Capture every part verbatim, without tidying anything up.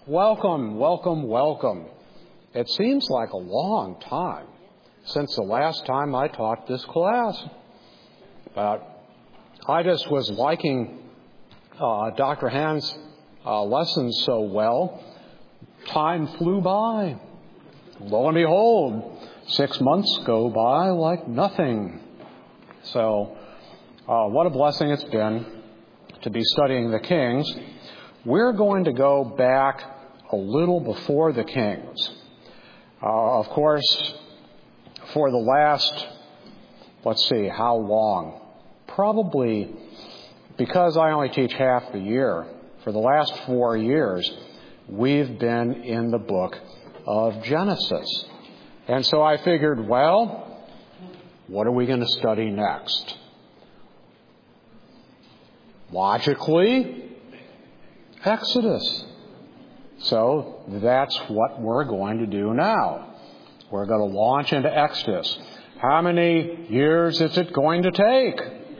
Welcome, welcome, welcome. It seems like a long time since the last time I taught this class. But I just was liking uh, Doctor Hand's uh, lessons so well. Time flew by. Lo and behold, six months go by like nothing. So, uh, what a blessing it's been to be studying the Kings. We're going to go back a little before the Kings. Uh, of course, for the last, let's see, how long? Probably, because I only teach half the year, for the last four years, we've been in the book of Genesis. And so I figured, well, what are we going to study next? Logically, Exodus. So that's what we're going to do now. We're going to launch into Exodus. How many years is it going to take?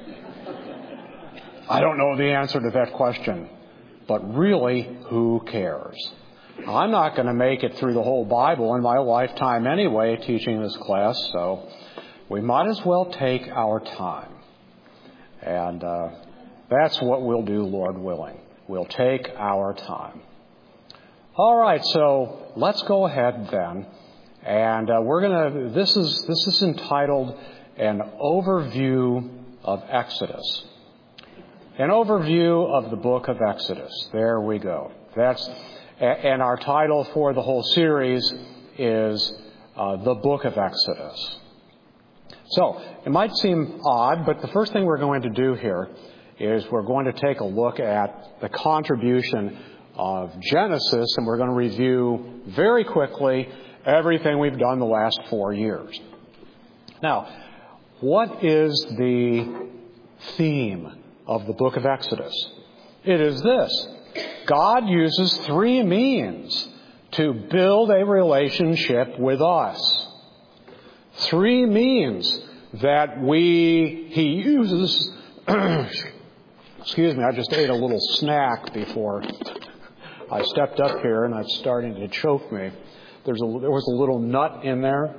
I don't know the answer to that question. But really, who cares? I'm not going to make it through the whole Bible in my lifetime anyway, teaching this class, so we might as well take our time. And uh, that's what we'll do, Lord willing. We'll take our time. All right, so let's go ahead then. And uh, we're going to, this is, this is entitled An Overview of Exodus. An overview of the book of Exodus. There we go. That's, and our title for the whole series is uh, The Book of Exodus. So, it might seem odd, but the first thing we're going to do here is we're going to take a look at the contribution of Genesis, and we're going to review very quickly everything we've done the last four years. Now, what is the theme of the book of Exodus? It is this: God uses three means to build a relationship with us. Three means that we, He uses, excuse me, I just ate a little snack before I stepped up here and it's starting to choke me. There's a, there was a little nut in there.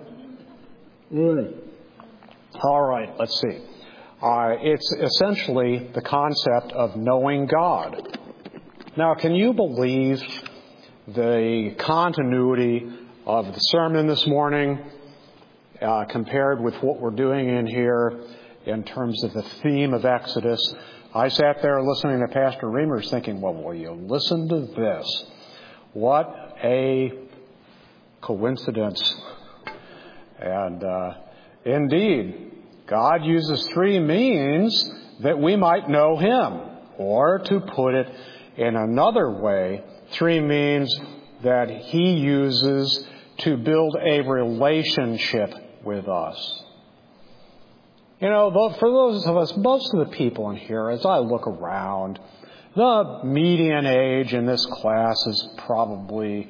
Mm. All right, let's see. Uh, it's essentially the concept of knowing God. Now, can you believe the continuity of the sermon this morning uh, compared with what we're doing in here in terms of the theme of Exodus? I sat there listening to Pastor Reimers thinking, well, will you listen to this? What a coincidence. And uh, indeed, God uses three means that we might know Him. Or to put it in another way, three means that He uses to build a relationship with us. You know, for those of us, most of the people in here, as I look around, the median age in this class is probably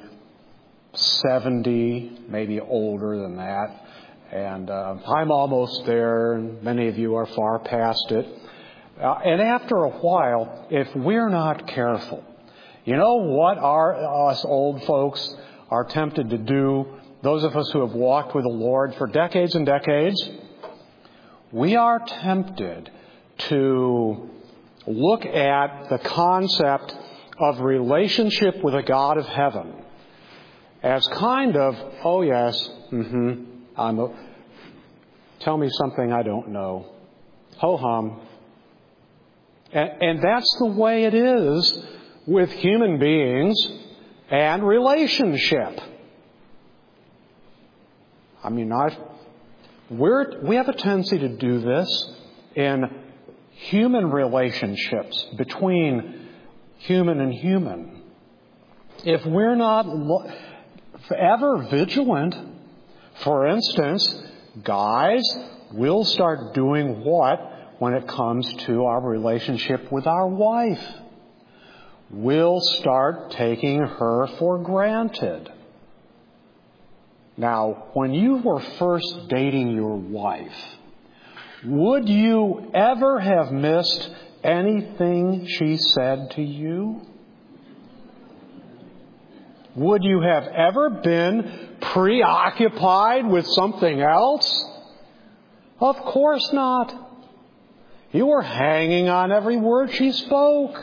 seventy, maybe older than that. And uh, I'm almost there, and many of you are far past it. Uh, and after a while, if we're not careful, you know what our, us old folks are tempted to do, those of us who have walked with the Lord for decades and decades? We are tempted to look at the concept of relationship with a God of heaven as kind of, oh yes, mm-hmm, I'm a, tell me something I don't know. Ho-hum. And, and that's the way it is with human beings and relationship. I mean, I've, we're, we have a tendency to do this in human relationships between human and human. If we're not lo- ever vigilant, for instance, guys will start doing what when it comes to our relationship with our wife? We'll start taking her for granted. Now, when you were first dating your wife, would you ever have missed anything she said to you? Would you have ever been preoccupied with something else? Of course not. You were hanging on every word she spoke.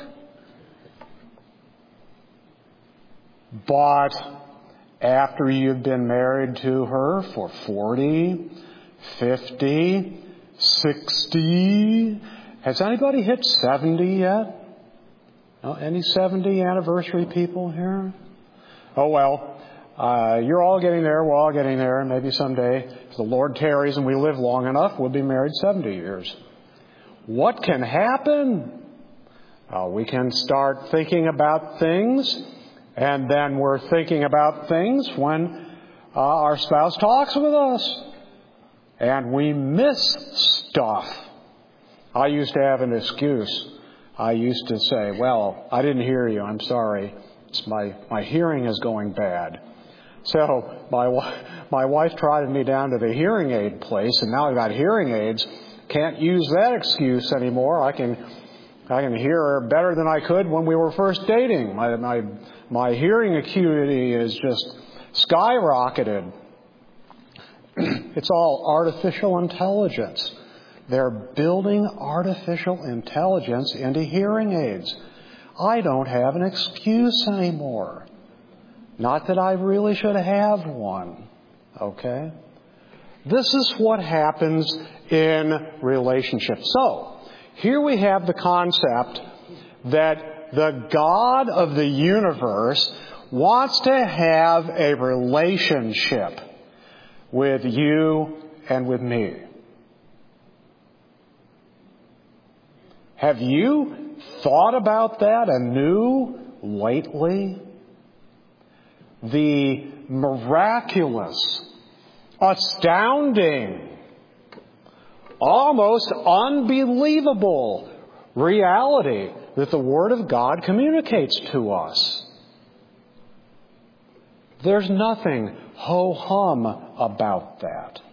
But after you've been married to her for forty, fifty, sixty, has anybody hit seventy yet? No, any seventy anniversary people here? Oh well, uh, you're all getting there, we're all getting there, and maybe someday, if the Lord tarries and we live long enough, we'll be married seventy years. What can happen? Uh, we can start thinking about things, and then we're thinking about things when uh, our spouse talks with us, and we miss stuff. I used to have an excuse. I used to say, well, I didn't hear you, I'm sorry. It's my, my hearing is going bad. So my, my wife trotted me down to the hearing aid place, and now I've got hearing aids. Can't use that excuse anymore. I can I can hear her better than I could when we were first dating. My my my hearing acuity is just skyrocketed. It's all artificial intelligence. They're building artificial intelligence into hearing aids. I don't have an excuse anymore. Not that I really should have one. Okay? This is what happens in relationships. So, here we have the concept that the God of the universe wants to have a relationship with you and with me. Have you thought about that anew lately? The miraculous, astounding, almost unbelievable reality that the Word of God communicates to us. There's nothing ho-hum about that.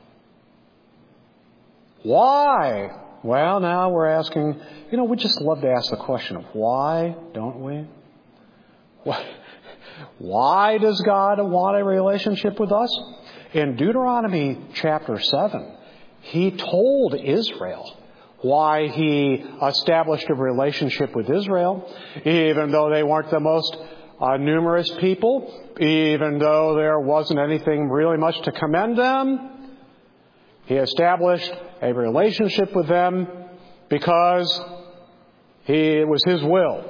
Why? Well, now we're asking, you know, we just love to ask the question of why, don't we? Why, why does God want a relationship with us? In Deuteronomy chapter seven, He told Israel why He established a relationship with Israel, even though they weren't the most uh, numerous people, even though there wasn't anything really much to commend them. He established a relationship with them because he, it was His will.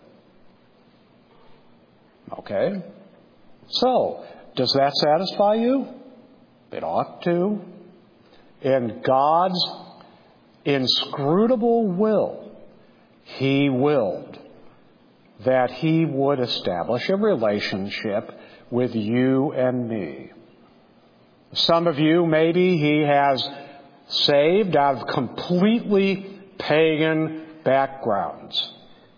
Okay? So, does that satisfy you? It ought to. In God's inscrutable will, He willed that He would establish a relationship with you and me. Some of you, maybe He has saved out of completely pagan backgrounds.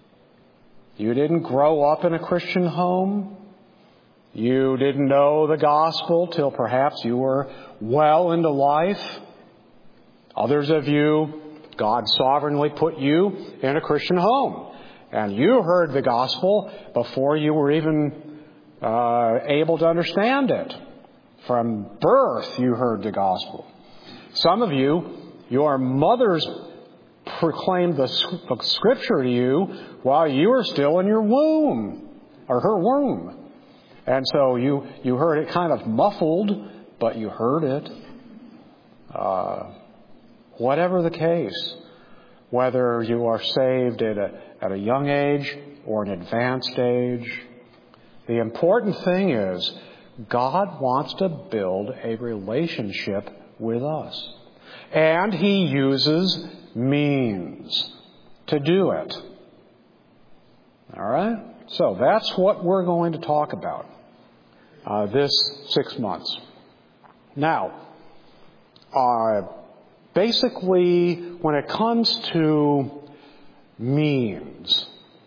You didn't grow up in a Christian home. You didn't know the gospel till perhaps you were well into life. Others of you, God sovereignly put you in a Christian home. And you heard the gospel before you were even uh, able to understand it. From birth, you heard the gospel. Some of you, your mothers proclaimed the Scripture to you while you were still in your womb, or her womb. And so you, you heard it kind of muffled, but you heard it. Uh, whatever the case, whether you are saved at a, at a young age or an advanced age, the important thing is God wants to build a relationship with us. And He uses means to do it. All right? So that's what we're going to talk about uh, this six months. Now, uh, basically, when it comes to means,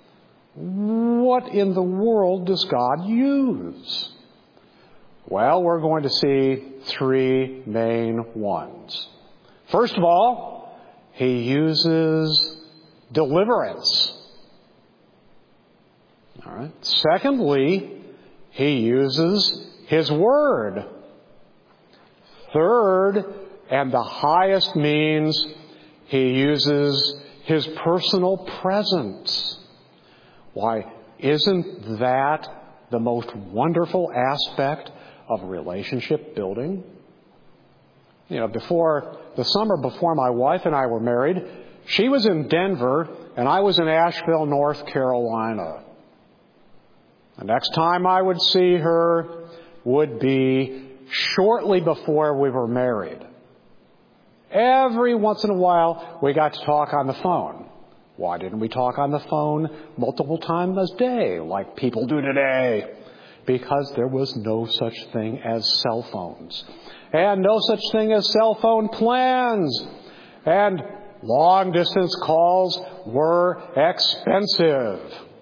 what in the world does God use? Well, we're going to see three main ones. First of all, He uses deliverance. All right. Secondly, He uses His Word. Third, and the highest means, He uses His personal presence. Why, isn't that the most wonderful aspect of relationship building? You know, before the summer before my wife and I were married, she was in Denver and I was in Asheville, North Carolina. The next time I would see her would be shortly before we were married. Every once in a while, we got to talk on the phone. Why didn't we talk on the phone multiple times a day like people do today? Because there was no such thing as cell phones. And no such thing as cell phone plans. And long-distance calls were expensive.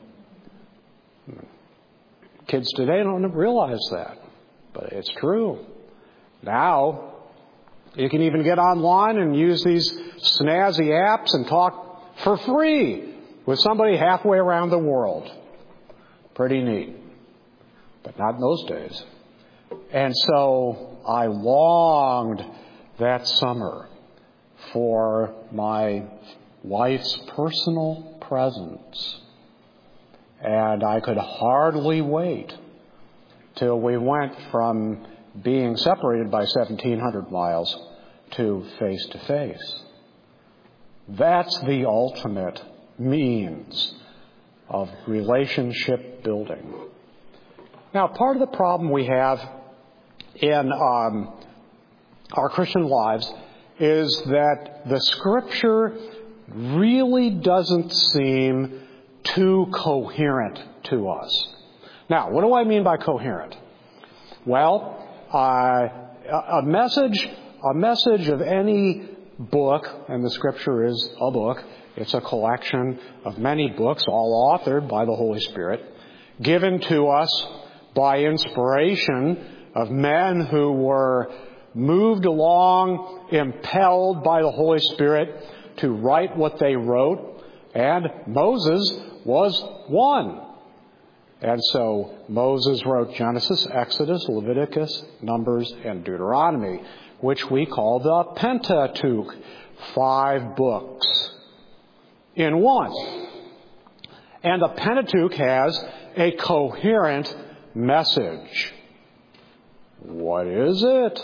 Kids today don't realize that, but it's true. Now, you can even get online and use these snazzy apps and talk for free with somebody halfway around the world. Pretty neat. But not in those days. And so I longed that summer for my wife's personal presence. And I could hardly wait till we went from being separated by seventeen hundred miles to face to face. That's the ultimate means of relationship building. Now, part of the problem we have in um, our Christian lives is that the Scripture really doesn't seem too coherent to us. Now, what do I mean by coherent? Well, uh, a message, a message of any book, and the Scripture is a book. It's a collection of many books, all authored by the Holy Spirit, given to us by inspiration of men who were moved along, impelled by the Holy Spirit to write what they wrote. And Moses was one. And so Moses wrote Genesis, Exodus, Leviticus, Numbers, and Deuteronomy, which we call the Pentateuch, five books in one. And the Pentateuch has a coherent message. What is it?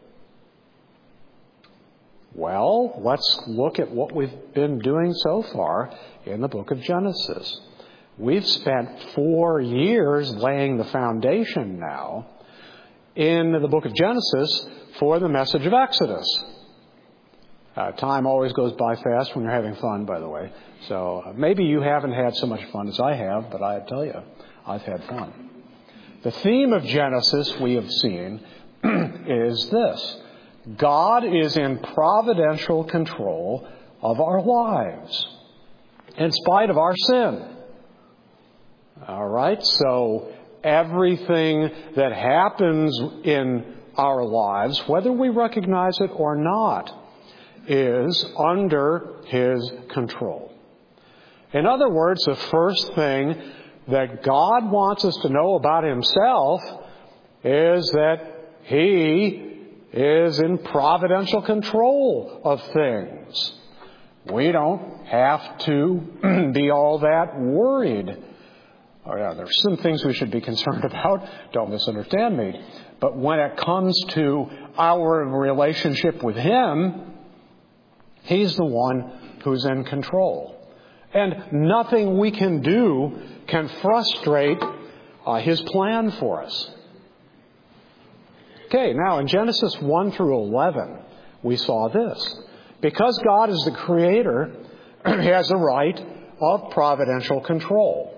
Well, let's look at what we've been doing so far in the book of Genesis. We've spent four years laying the foundation now in the book of Genesis for the message of Exodus. Uh, time always goes by fast when you're having fun, by the way. So uh, maybe you haven't had so much fun as I have, but I tell you, I've had fun. The theme of Genesis we have seen is this. God is in providential control of our lives, in spite of our sin. All right? So everything that happens in our lives, whether we recognize it or not, is under His control. In other words, the first thing that God wants us to know about Himself is that He is in providential control of things. We don't have to be all that worried. Oh, yeah, there's some things we should be concerned about. Don't misunderstand me. But when it comes to our relationship with Him, He's the one who's in control. And nothing we can do can frustrate uh, His plan for us. Okay, now in Genesis one through eleven, we saw this. Because God is the Creator, He has the right of providential control.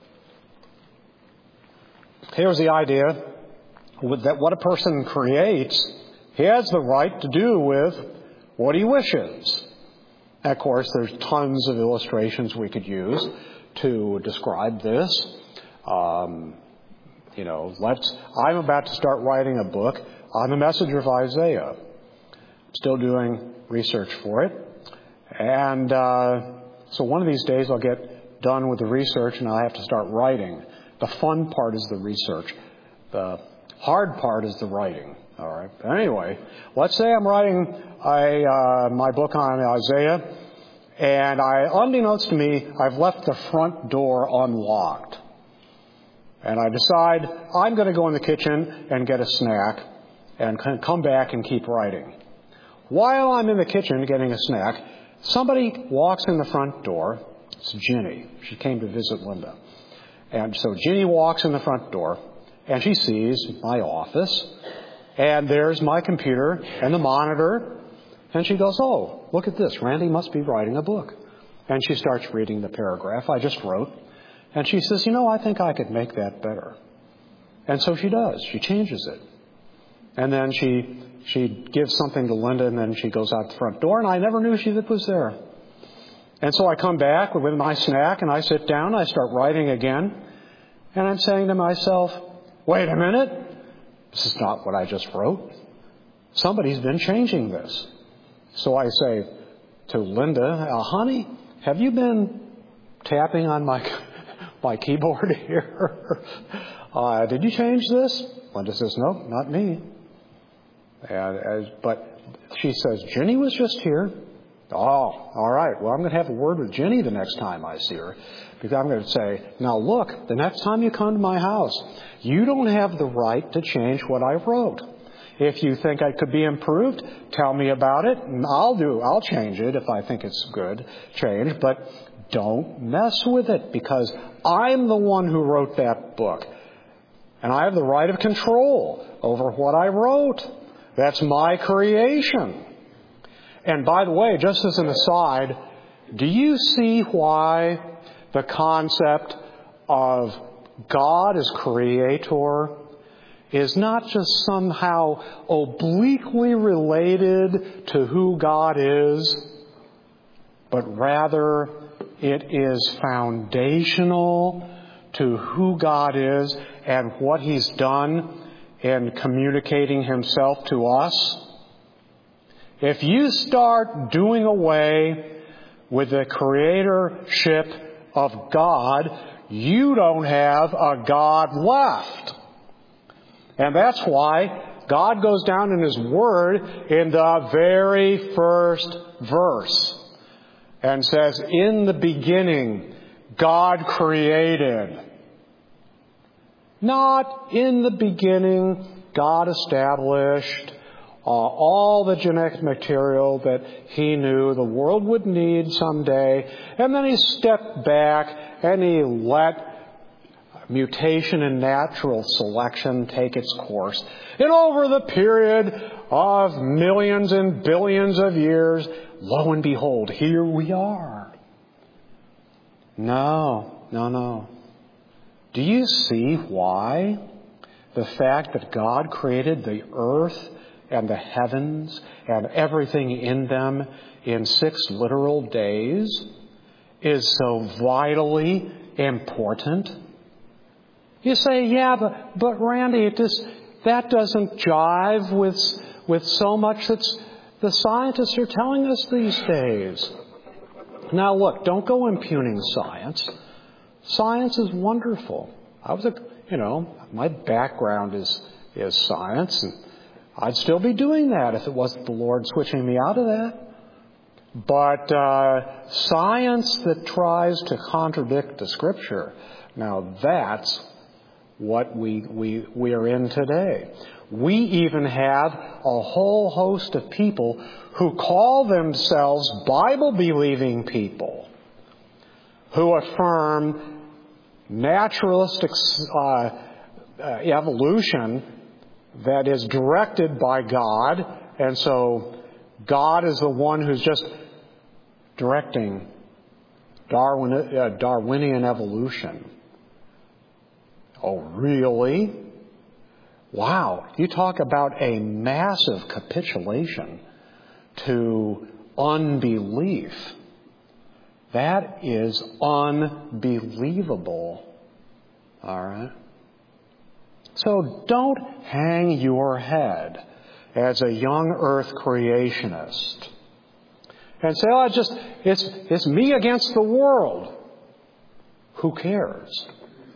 Here's the idea that what a person creates, he has the right to do with what he wishes. Of course, there's tons of illustrations we could use to describe this. Um, you know, let's. I'm about to start writing a book on the message of Isaiah. I'm still doing research for it, and uh, so one of these days I'll get done with the research and I'll have to start writing. The fun part is the research. The hard part is the writing. All right. Anyway, let's say I'm writing a, uh, my book on Isaiah, and I, unbeknownst to me, I've left the front door unlocked. And I decide I'm going to go in the kitchen and get a snack and come back and keep writing. While I'm in the kitchen getting a snack, somebody walks in the front door. It's Ginny. She came to visit Linda. And so Ginny walks in the front door, and she sees my office, and there's my computer and the monitor, and she goes, oh, look at this. Randy must be writing a book. And she starts reading the paragraph I just wrote, and she says, you know, I think I could make that better. And so she does. She changes it. And then she she gives something to Linda, and then she goes out the front door, and I never knew she was there. And so I come back with my snack, and I sit down, and I start writing again, and I'm saying to myself, wait a minute, this is not what I just wrote. Somebody's been changing this. So I say to Linda, uh, honey, have you been tapping on my my keyboard here? uh, did you change this? Linda says, no, not me. And as, but she says, Ginny was just here. Oh, all right. Well, I'm going to have a word with Ginny the next time I see her. Because I'm going to say, now look, the next time you come to my house, you don't have the right to change what I wrote. If you think it could be improved, tell me about it, and I'll do, I'll change it if I think it's good change. But don't mess with it, because I'm the one who wrote that book. And I have the right of control over what I wrote. That's my creation. And by the way, just as an aside, do you see why the concept of God as creator is not just somehow obliquely related to who God is, but rather it is foundational to who God is and what He's done in communicating Himself to us? If you start doing away with the creatorship of God, you don't have a God left. And that's why God goes down in His Word in the very first verse and says, in the beginning, God created. Not in the beginning, God established uh, all the genetic material that He knew the world would need someday. And then He stepped back and He let mutation and natural selection take its course. And over the period of millions and billions of years, lo and behold, here we are. No, no, no. Do you see why the fact that God created the earth and the heavens and everything in them in six literal days is so vitally important? You say, yeah, but, but Randy, it just, that doesn't jive with, with so much that the scientists are telling us these days. Now look, don't go impugning science. Science is wonderful. I was a, you know, my background is, is science, and I'd still be doing that if it wasn't the Lord switching me out of that. But uh, science that tries to contradict the Scripture, now that's what we, we, we are in today. We even have a whole host of people who call themselves Bible-believing people, who affirm naturalistic uh, uh, evolution that is directed by God, and so God is the one who's just directing Darwin, uh, Darwinian evolution. Oh, really? Wow. You talk about a massive capitulation to unbelief. That is unbelievable. All right? So don't hang your head as a young earth creationist and say, oh, it's just, it's, it's me against the world. Who cares?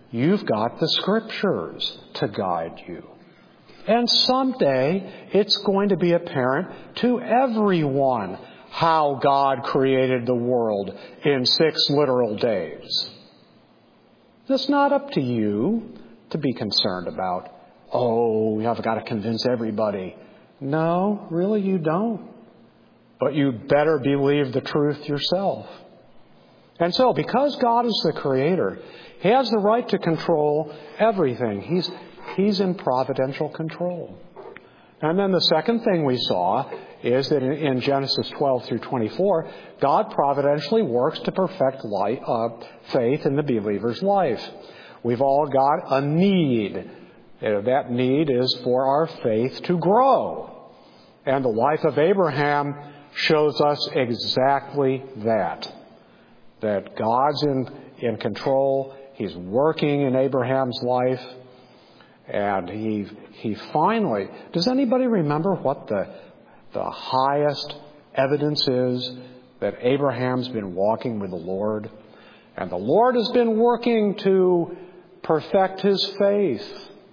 You've got the Scriptures to guide you. And someday it's going to be apparent to everyone how God created the world in six literal days. It's not up to you to be concerned about, oh, I've got to convince everybody. No, really you don't. But you better believe the truth yourself. And so, because God is the Creator, He has the right to control everything. He's, he's in providential control. And then the second thing we saw is that in Genesis twelve through twenty-four, God providentially works to perfect life, uh, faith in the believer's life. We've all got a need. That need is for our faith to grow. And the life of Abraham shows us exactly that. That God's in, in control. He's working in Abraham's life. And he he finally... Does anybody remember what the, the highest evidence is that Abraham's been walking with the Lord? And the Lord has been working to perfect his faith.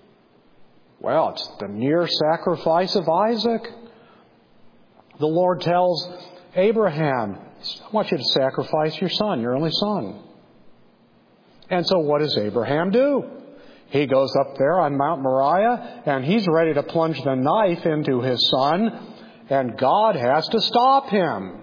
Well, it's the near sacrifice of Isaac. The Lord tells Abraham, I want you to sacrifice your son, your only son. And so what does Abraham do? He goes up there on Mount Moriah, and he's ready to plunge the knife into his son, and God has to stop him.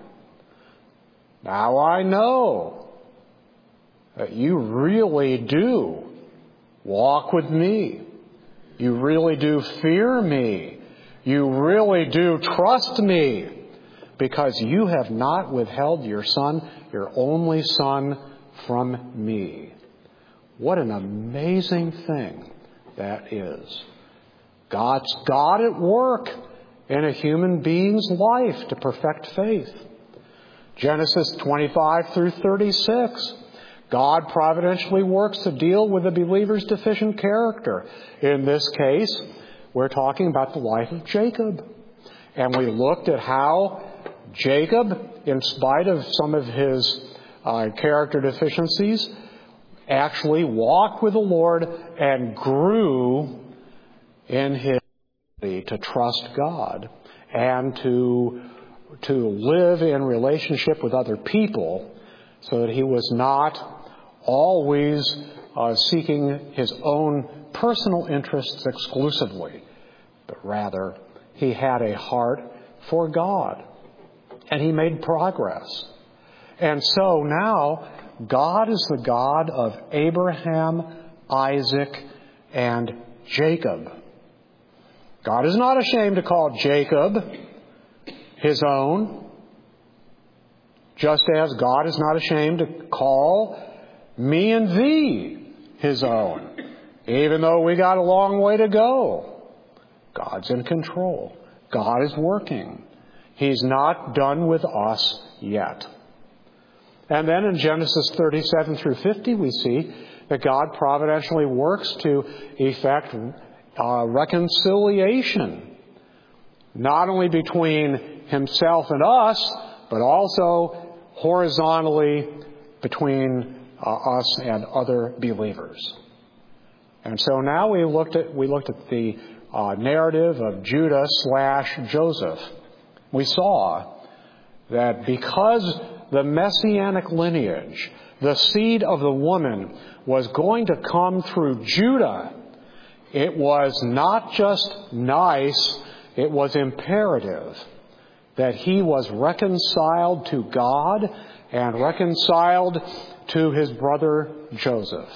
Now I know that you really do walk with me. You really do fear me. You really do trust me, because you have not withheld your son, your only son, from me. What an amazing thing that is. God's God at work in a human being's life to perfect faith. Genesis twenty-five through thirty-six. God providentially works to deal with the believer's deficient character. In this case, we're talking about the life of Jacob. And we looked at how Jacob, in spite of some of his uh, character deficiencies, actually walked with the Lord and grew in his ability to trust God and to, to live in relationship with other people, so that he was not always uh, seeking his own personal interests exclusively, but rather he had a heart for God. And he made progress. And so now God is the God of Abraham, Isaac, and Jacob. God is not ashamed to call Jacob his own, just as God is not ashamed to call me and thee his own, even though we got a long way to go. God's in control. God is working. He's not done with us yet. And then in Genesis thirty-seven through fifty, we see that God providentially works to effect uh, reconciliation, not only between himself and us, but also horizontally between uh, us and other believers. And so now we looked at we looked at the uh, narrative of Judah slash Joseph. We saw that because the messianic lineage, the seed of the woman, was going to come through Judah, it was not just nice, it was imperative that he was reconciled to God and reconciled to his brother Joseph.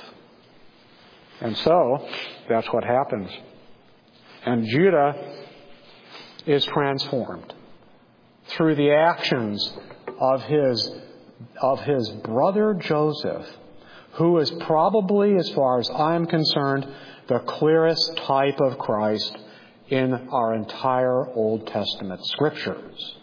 And so, that's what happens. And Judah is transformed through the actions of his, of his brother Joseph, who is probably, as far as I'm concerned, the clearest type of Christ in our entire Old Testament scriptures.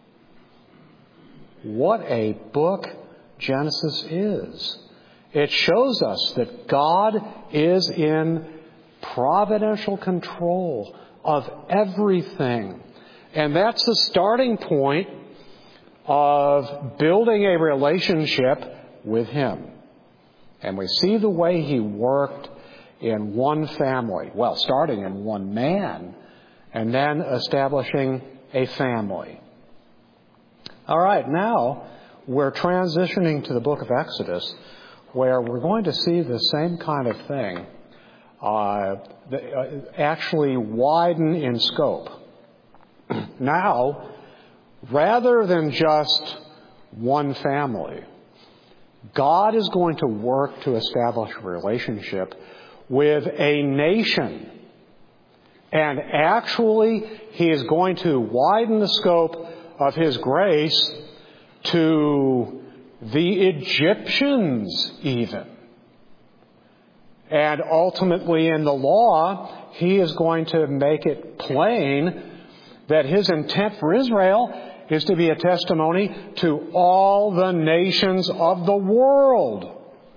What a book Genesis is. It shows us that God is in providential control of everything. And that's the starting point of building a relationship with Him. And we see the way he worked in one family, well, starting in one man, and then establishing a family. All right, now we're transitioning to the book of Exodus, where we're going to see the same kind of thing uh, actually widen in scope. Now, rather than just one family, God is going to work to establish a relationship with a nation. And actually, he is going to widen the scope of his grace to the Egyptians even. And ultimately in the law, he is going to make it plain that his intent for Israel is to be a testimony to all the nations of the world.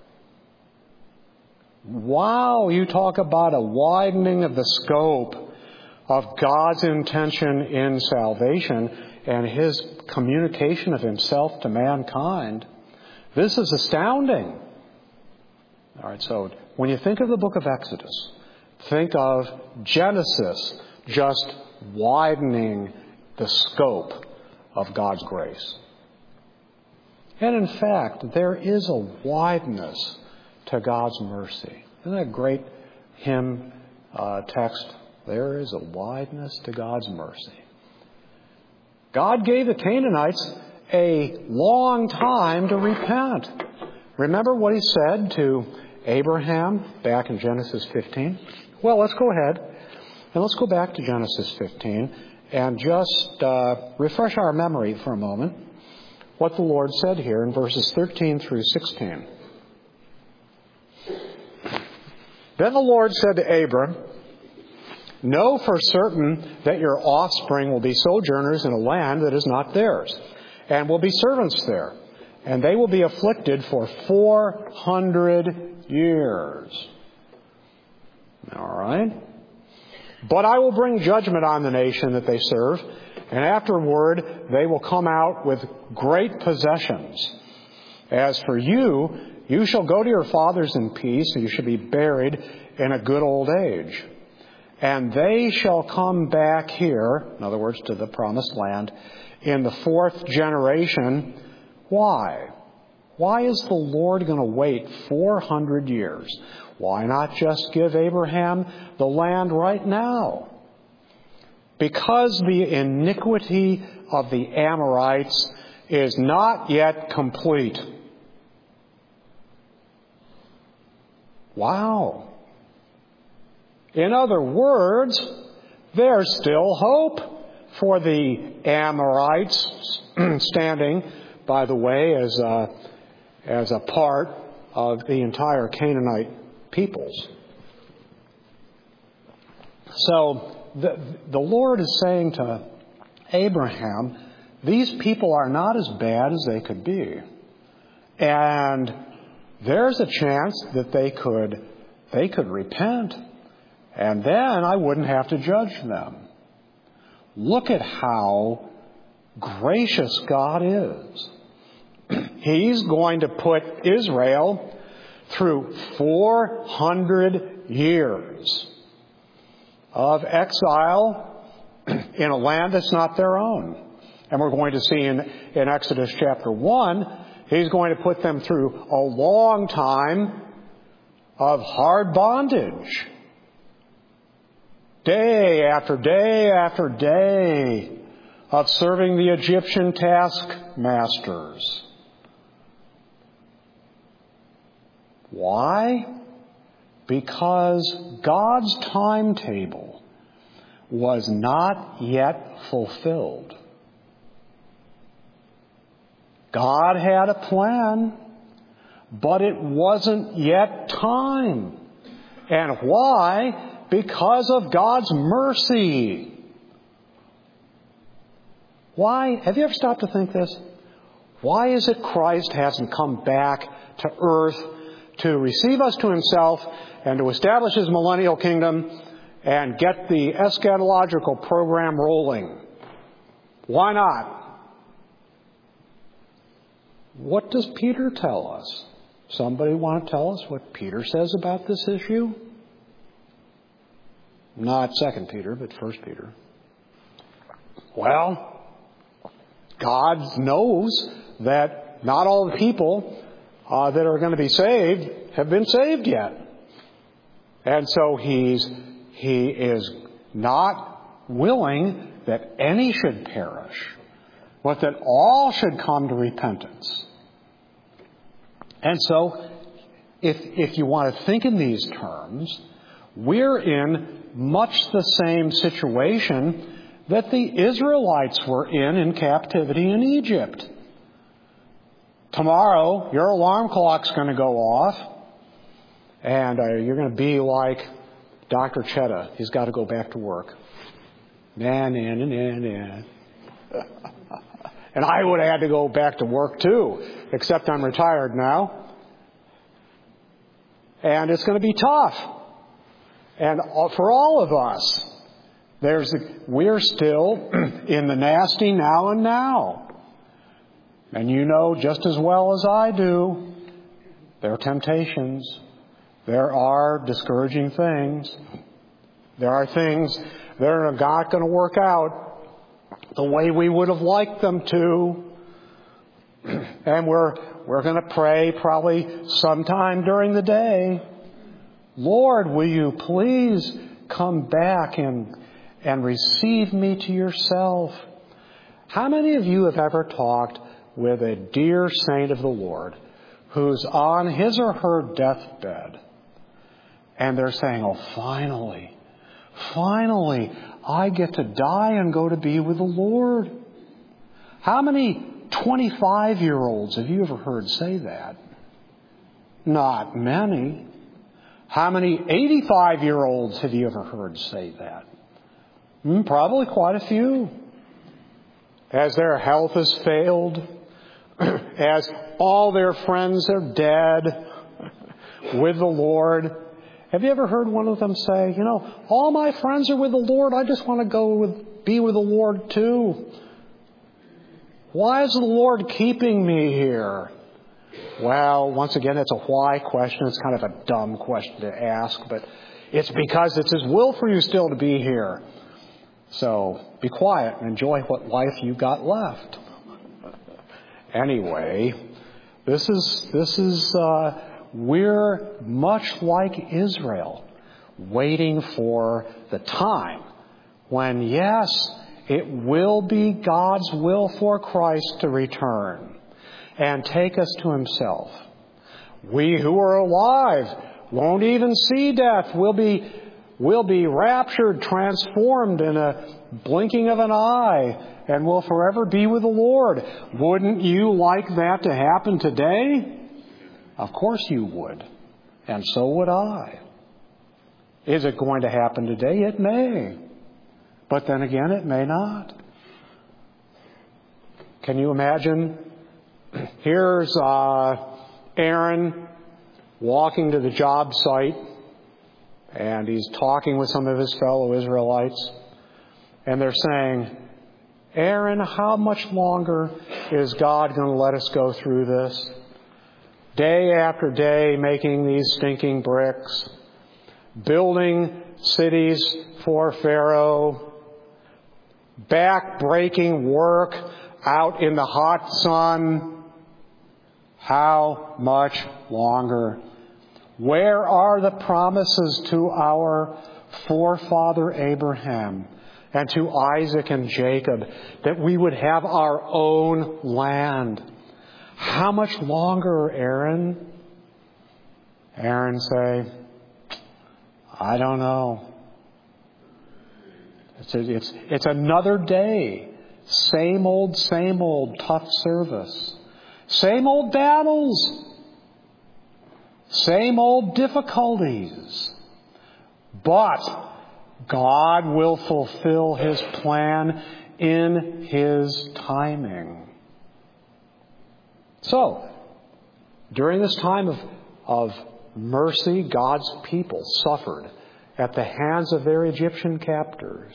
Wow, you talk about a widening of the scope of God's intention in salvation and his communication of himself to mankind. This is astounding. All right, so when you think of the book of Exodus, think of Genesis just widening the scope of God's grace. And in fact, there is a wideness to God's mercy. Isn't that a great hymn uh, text? There is a wideness to God's mercy. God gave the Canaanites a long time to repent. Remember what he said to Abraham back in Genesis fifteen? Well, let's go ahead and let's go back to Genesis fifteen and just uh, refresh our memory for a moment what the Lord said here in verses thirteen through sixteen. Then the Lord said to Abram, "Know for certain that your offspring will be sojourners in a land that is not theirs, and will be servants there, and they will be afflicted for four hundred years." All right? "But I will bring judgment on the nation that they serve, and afterward they will come out with great possessions. As for you, you shall go to your fathers in peace, and you shall be buried in a good old age. And they shall come back here," in other words, to the promised land, "in the fourth generation." Why? Why is the Lord going to wait four hundred years? Why not just give Abraham the land right now? Because the iniquity of the Amorites is not yet complete. Wow. In other words, there's still hope for the Amorites standing, by the way, as a, as a part of the entire Canaanite peoples. So the, the Lord is saying to Abraham, these people are not as bad as they could be. And there's a chance that they could, they could repent. And then I wouldn't have to judge them. Look at how gracious God is. He's going to put Israel through four hundred years of exile in a land that's not their own. And we're going to see in, in Exodus chapter one, he's going to put them through a long time of hard bondage. Day after day after day of serving the Egyptian taskmasters. Why? Because God's timetable was not yet fulfilled. God had a plan, but it wasn't yet time. And why? Because of God's mercy. Why? Have you ever stopped to think this? Why is it Christ hasn't come back to earth to receive us to himself and to establish his millennial kingdom and get the eschatological program rolling? Why not? What does Peter tell us? Somebody want to tell us what Peter says about this issue? Not Second Peter, but First Peter. Well, God knows that not all the people uh, that are going to be saved have been saved yet. And so he's he is not willing that any should perish, but that all should come to repentance. And so, if if you want to think in these terms, we're in much the same situation that the Israelites were in in captivity in Egypt. Tomorrow, your alarm clock's going to go off, and uh, you're going to be like Doctor Chetta. He's got to go back to work. Nah, nah, nah, nah, nah. And I would have had to go back to work too, except I'm retired now. And it's going to be tough. And for all of us, there's we're still in the nasty now and now. And you know just as well as I do, there are temptations. There are discouraging things. There are things that are not going to work out the way we would have liked them to. And we're we're going to pray probably sometime during the day, Lord, will you please come back and and receive me to yourself? How many of you have ever talked with a dear saint of the Lord who's on his or her deathbed and they're saying, oh, finally, finally, I get to die and go to be with the Lord? How many twenty-five-year-olds have you ever heard say that? Not many. How many eighty-five-year-olds have you ever heard say that? Hmm, probably quite a few. As their health has failed, as all their friends are dead with the Lord. Have you ever heard one of them say, you know, all my friends are with the Lord, I just want to go with, be with the Lord too. Why is the Lord keeping me here? Well, once again, it's a why question. It's kind of a dumb question to ask, but it's because it's His will for you still to be here. So be quiet and enjoy what life you've got left. Anyway, this is, this is, uh, we're much like Israel, waiting for the time when, yes, it will be God's will for Christ to return and take us to Himself. We who are alive won't even see death. We'll be, we'll be raptured, transformed in a blinking of an eye, and we'll forever be with the Lord. Wouldn't you like that to happen today? Of course you would. And so would I. Is it going to happen today? It may. But then again, it may not. Can you imagine? Here's uh, Aaron walking to the job site, and he's talking with some of his fellow Israelites, and they're saying, Aaron, how much longer is God going to let us go through this? Day after day making these stinking bricks, building cities for Pharaoh, back-breaking work out in the hot sun. How much longer? Where are the promises to our forefather Abraham and to Isaac and Jacob that we would have our own land? How much longer, Aaron? Aaron say, I don't know. It's, a, it's, it's another day. Same old, same old tough service. Same old battles. Same old difficulties. But God will fulfill His plan in His timing. So, during this time of, of mercy, God's people suffered at the hands of their Egyptian captors.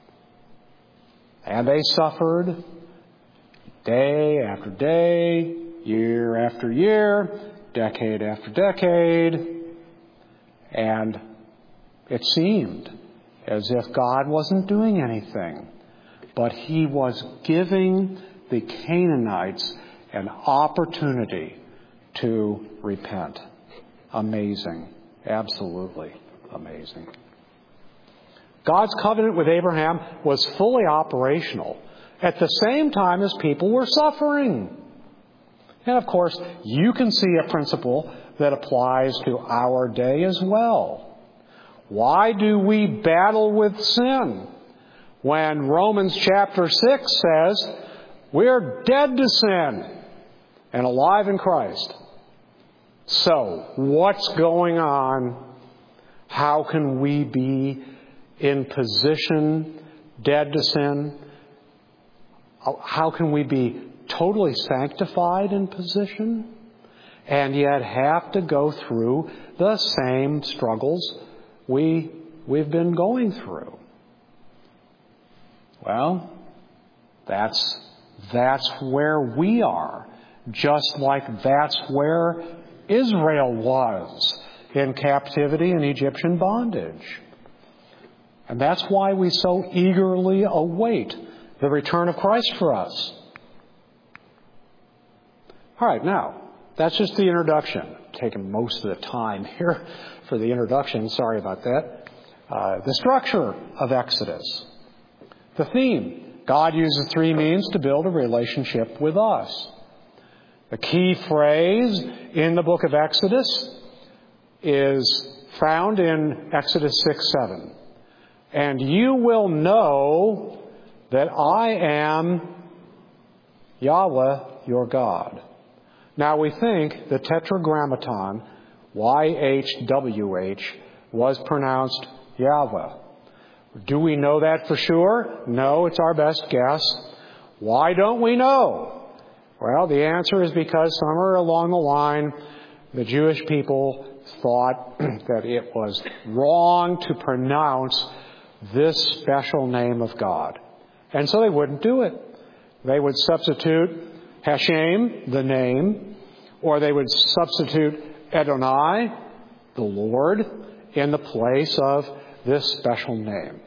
And they suffered day after day year after year, decade after decade, and it seemed as if God wasn't doing anything. But He was giving the Canaanites an opportunity to repent. Amazing. Absolutely amazing. God's covenant with Abraham was fully operational at the same time as people were suffering. And of course, you can see a principle that applies to our day as well. Why do we battle with sin when Romans chapter six says we're dead to sin and alive in Christ? So, what's going on? How can we be in position, dead to sin? How can we be totally sanctified in position and yet have to go through the same struggles we, we've been going through? Well, that's, that's where we are, just like that's where Israel was in captivity and Egyptian bondage. And that's why we so eagerly await the return of Christ for us. All right, now, that's just the introduction. Taking most of the time here for the introduction. Sorry about that. Uh, the structure of Exodus. The theme. God uses three means to build a relationship with us. The key phrase in the book of Exodus is found in Exodus six seven. And you will know that I am Yahweh your God. Now we think the Tetragrammaton, Y H W H, was pronounced Yahweh. Do we know that for sure? No, it's our best guess. Why don't we know? Well, the answer is because somewhere along the line, the Jewish people thought that it was wrong to pronounce this special name of God. And so they wouldn't do it. They would substitute Hashem, the name, or they would substitute Adonai, the Lord, in the place of this special name.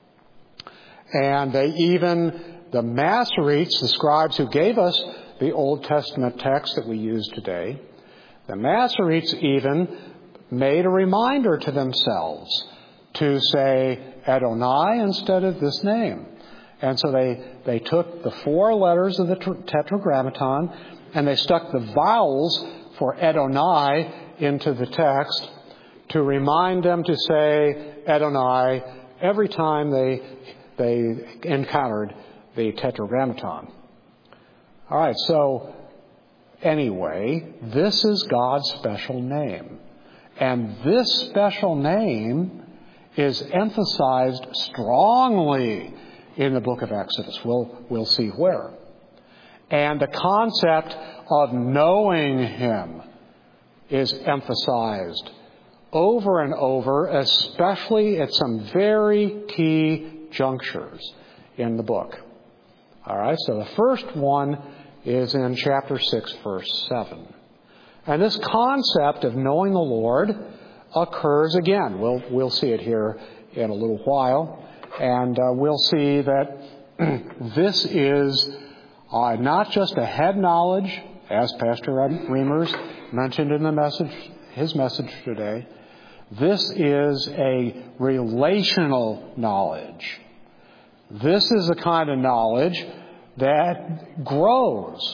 And they even, the Masoretes, the scribes who gave us the Old Testament text that we use today, the Masoretes even made a reminder to themselves to say Adonai instead of this name. And so they, they took the four letters of the Tetragrammaton and they stuck the vowels for Adonai into the text to remind them to say Adonai every time they, they encountered the Tetragrammaton. All right, so anyway, this is God's special name. And this special name is emphasized strongly in the book of Exodus. We'll, we'll see where. And the concept of knowing Him is emphasized over and over, especially at some very key junctures in the book. All right, so the first one is in chapter six, verse seven. And this concept of knowing the Lord occurs again. We'll, we'll see it here in a little while. And uh, we'll see that this is uh, not just a head knowledge, as Pastor Reimers mentioned in the message, his message today. This is a relational knowledge. This is the kind of knowledge that grows.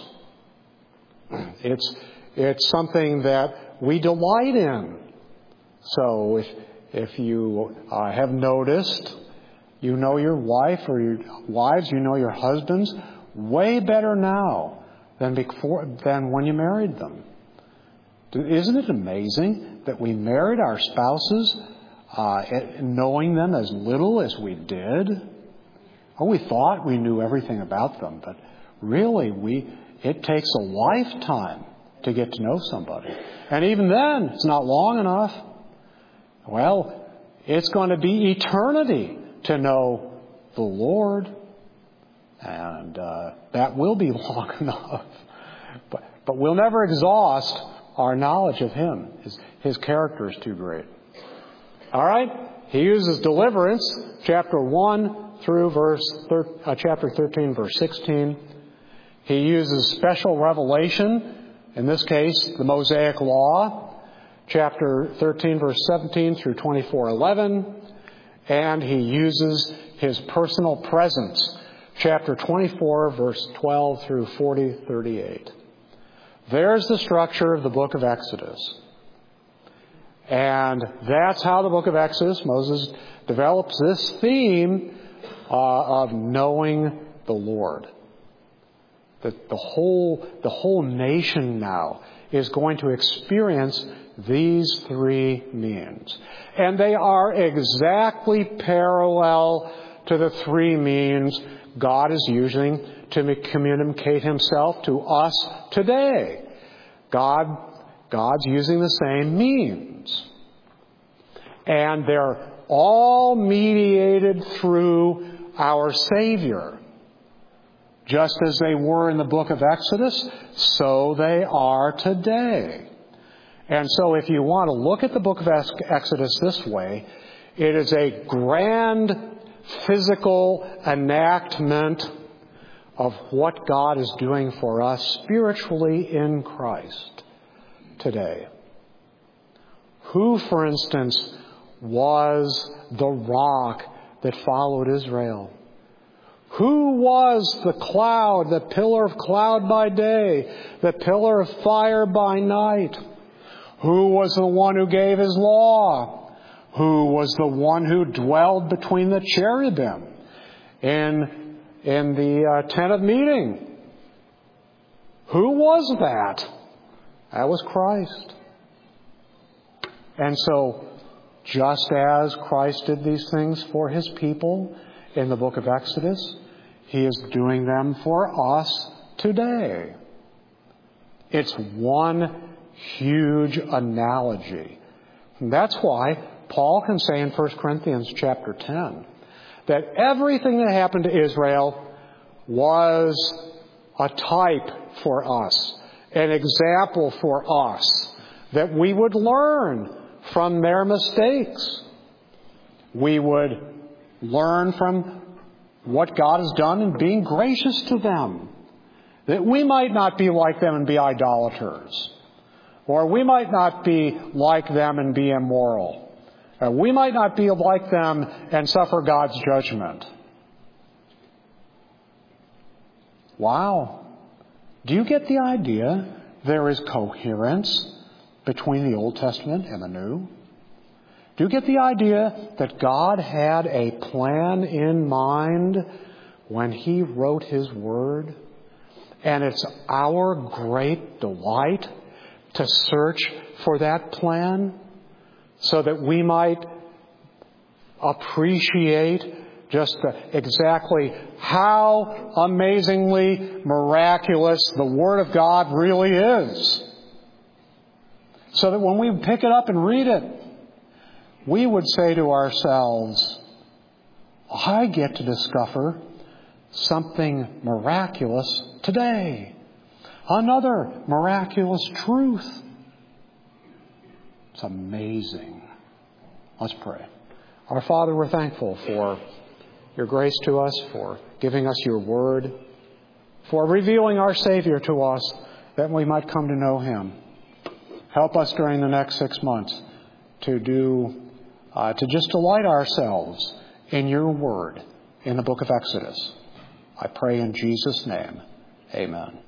It's, it's something that we delight in. So if, if you uh, have noticed, you know your wife or your wives, you know your husbands way better now than before, than when you married them. Isn't it amazing that we married our spouses uh, knowing them as little as we did? Oh, we thought we knew everything about them, but really, we it takes a lifetime to get to know somebody. And even then, it's not long enough. Well, it's going to be eternity to know the Lord. And uh, that will be long enough. But, But we'll never exhaust our knowledge of him. His, his character is too great. All right? He uses deliverance, chapter one through verse thir- uh, chapter thirteen, verse sixteen. He uses special revelation, in this case, the Mosaic Law, chapter thirteen, verse seventeen through twenty-four eleven. And he uses his personal presence, chapter twenty-four, verse twelve through forty thirty-eight. There's the structure of the book of Exodus. And that's how the book of Exodus, Moses develops this theme uh, of knowing the Lord. That the whole, the whole nation now is going to experience these three means. And they are exactly parallel to the three means God is using to communicate himself to us today. God, God's using the same means. And they're all mediated through our Savior. Just as they were in the book of Exodus, so they are today. And so if you want to look at the book of Exodus this way, it is a grand physical enactment of what God is doing for us spiritually in Christ today. Who, for instance, was the rock that followed Israel? Who was the cloud, the pillar of cloud by day, the pillar of fire by night? Who was the one who gave his law? Who was the one who dwelled between the cherubim in, in the uh, tent of meeting? Who was that? That was Christ. And so, just as Christ did these things for his people in the book of Exodus, he is doing them for us today. It's one huge analogy. And that's why Paul can say in First Corinthians chapter ten that everything that happened to Israel was a type for us, an example for us, that we would learn from their mistakes. We would learn from what God has done in being gracious to them, that we might not be like them and be idolaters, or we might not be like them and be immoral, or we might not be like them and suffer God's judgment. Wow. Do you get the idea? There is coherence between the Old Testament and the New. Do you get the idea that God had a plan in mind when he wrote his word? And it's our great delight to search for that plan so that we might appreciate just the, exactly how amazingly miraculous the Word of God really is. So that when we pick it up and read it, we would say to ourselves, I get to discover something miraculous today. Another miraculous truth. It's amazing. Let's pray. Our Father, we're thankful for your grace to us, for giving us your word, for revealing our Savior to us that we might come to know him. Help us during the next six months to do, uh, to just delight ourselves in your word in the book of Exodus. I pray in Jesus' name. Amen.